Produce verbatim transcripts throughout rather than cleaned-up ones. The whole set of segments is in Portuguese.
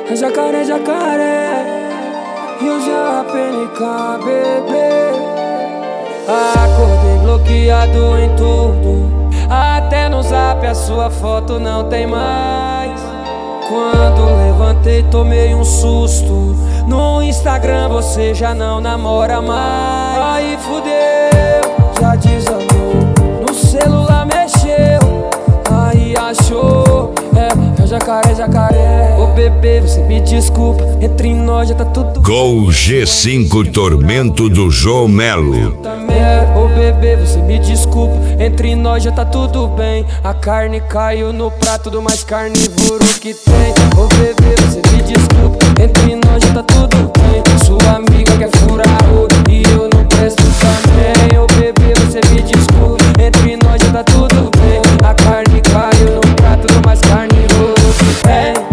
Jacaré, jacaré, eu já P N K, bebê. Acordei bloqueado em tudo, até no zap a sua foto não tem mais. Quando levantei tomei um susto, no Instagram você já não namora mais. Aí fudeu, já desandou, no celular mexeu, aí achou. É, é jacaré, jacaré. Ô bebê, você me desculpa, entre nós já tá tudo. Com G cinco Tormento do João Melo. É, ô bebê, você me desculpa, entre nós já tá tudo bem. A carne caiu no prato do mais carnívoro que tem. Ô bebê, você me desculpa, entre nós já tá tudo bem. Sua amiga quer furar o e eu não presto também. Ô bebê, você me desculpa, entre nós já tá tudo bem. A carne caiu no prato do mais carnívoro que tem.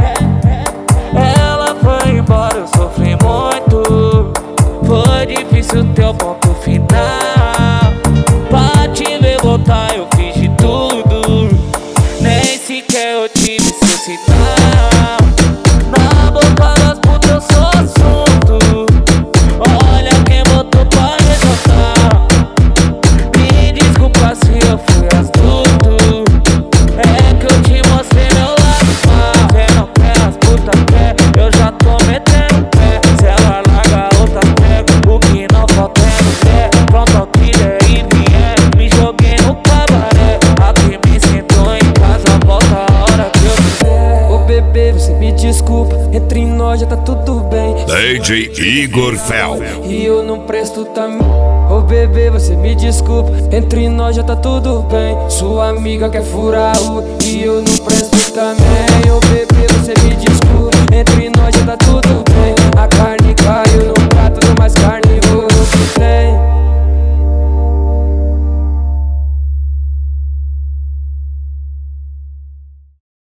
Ela foi embora, eu sofri muito. Foi difícil ter o ponto final. Pra te ver voltar eu fiz de tudo, nem sequer eu tive seu sinal. Na boca das putas eu sou assunto. Olha quem botou pra resoltar. Me desculpa se eu fui astuto, é que eu te mostrei meu lado mal. Cê não quer, as putas quer, eu já tô metendo pé. Se ela larga a outra pega, o que não falta é mulher. Pronto ao que der e vier, me joguei no cabaré. Aqui me sinto em casa, volta a hora que eu quiser. Ô bebê, você me desculpa, entre nós já tá tudo bem. D J Igor Fel. E eu não presto também. Ô bebê, você me desculpa, entre nós já tá tudo bem. Sua amiga quer furar o e eu não presto também. Ô bebê, você me desculpa, entre nós já tá tudo bem.